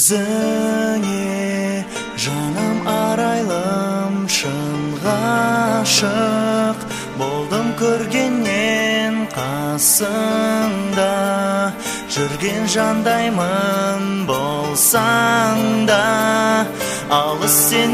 өзіңе жаным арайлым шын ғашық болдым көргеннен қасыңда жүрген жандаймын болсаң да алыс сен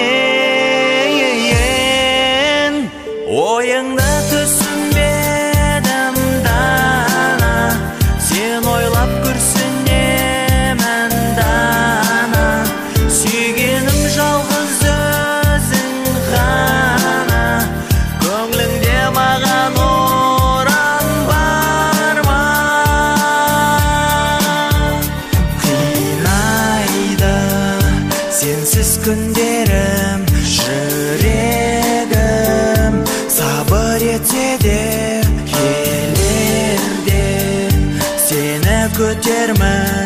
менен ойыңда түсінбедім дана сен ойлап күрсінемін дана сүйгенім жалғыз өзің ғана көңліңде маған оран бар ма қинайды сенсіз күндерім жүрегім сабыр етсе де келерде сені көтермін